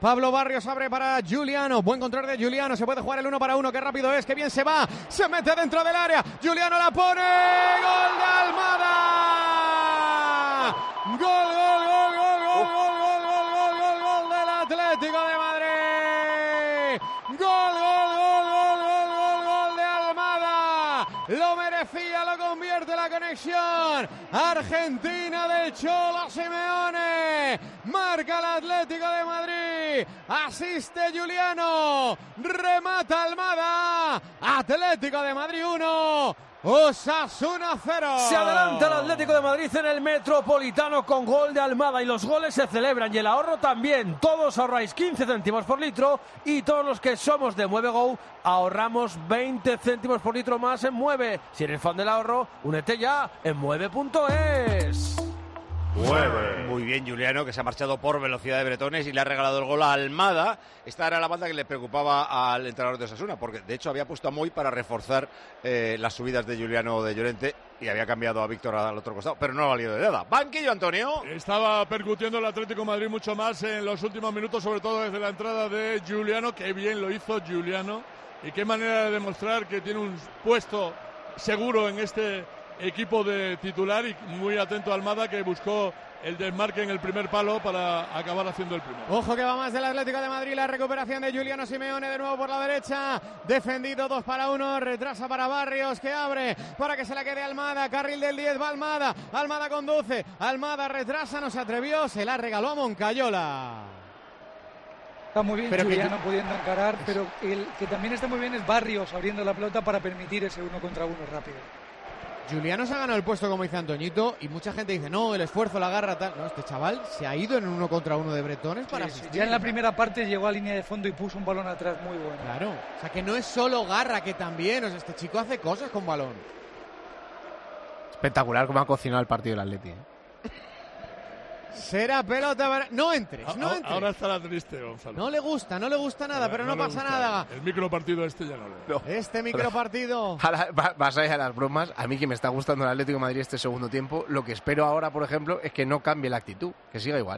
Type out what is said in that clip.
Pablo Barrios abre para Giuliano. Buen control de Giuliano. Se puede jugar el 1 para 1. Qué rápido es. Qué bien se va. Se mete dentro del área. Giuliano la pone. ¡Gol de Almada! ¡Gol, gol, gol, gol, gol, gol, gol, gol, gol, gol, gol del Atlético de Madrid! ¡Gol, gol, gol, gol, gol, gol, gol de Almada! Lo merecía, lo convierte la conexión. Argentina del Cholo Simeone. Marca el Atlético de Madrid. Asiste Giuliano. Remata Almada. Atlético de Madrid 1. Osasuna 0. Se adelanta el Atlético de Madrid en el Metropolitano con gol de Almada y los goles se celebran y el ahorro también. Todos ahorráis 15 céntimos por litro y todos los que somos de MueveGo ahorramos 20 céntimos por litro más en Mueve. Si eres fan del ahorro, únete ya en mueve.es. Muy bien Giuliano, que se ha marchado por velocidad de bretones y le ha regalado el gol a Almada. Esta era la banda que le preocupaba al entrenador de Osasuna, porque de hecho había puesto a Moy para reforzar las subidas de Giuliano de Llorente y había cambiado a Víctor al otro costado, pero no ha valido de nada. Banquillo, Antonio. Estaba percutiendo el Atlético de Madrid mucho más en los últimos minutos, sobre todo desde la entrada de Giuliano. Qué bien lo hizo Giuliano y qué manera de demostrar que tiene un puesto seguro en este equipo de titular, y muy atento a Almada, que buscó el desmarque en el primer palo para acabar haciendo el primero. Ojo que va más del Atlético de Madrid. La recuperación de Giuliano Simeone de nuevo por la derecha. Defendido 2 para 1. Retrasa para Barrios, que abre para que se la quede Almada. Carril del 10 va Almada. Almada conduce. Almada retrasa, no se atrevió. Se la regaló a Moncayola. Está muy bien pero Giuliano pudiendo encarar, pero el que también está muy bien es Barrios abriendo la pelota para permitir ese 1 contra 1 rápido. Giuliano se ha ganado el puesto, como dice Antoñito, y mucha gente dice, no, el esfuerzo, la garra, tal. No, este chaval se ha ido en un 1 contra 1 de bretones para asistir. Ya en la primera parte llegó a línea de fondo y puso un balón atrás muy bueno. Claro, o sea que no es solo garra, que también, o sea, este chico hace cosas con balón. Espectacular cómo ha cocinado el partido del Atleti. Será pelota, no entres, no entres. Ahora estará triste, Gonzalo. No le gusta nada, pero no pasa nada. El micropartido este ya no le No. Este micropartido. Vas a ir a las bromas. A mí, que me está gustando el Atlético de Madrid este segundo tiempo, lo que espero ahora, por ejemplo, es que no cambie la actitud, que siga igual.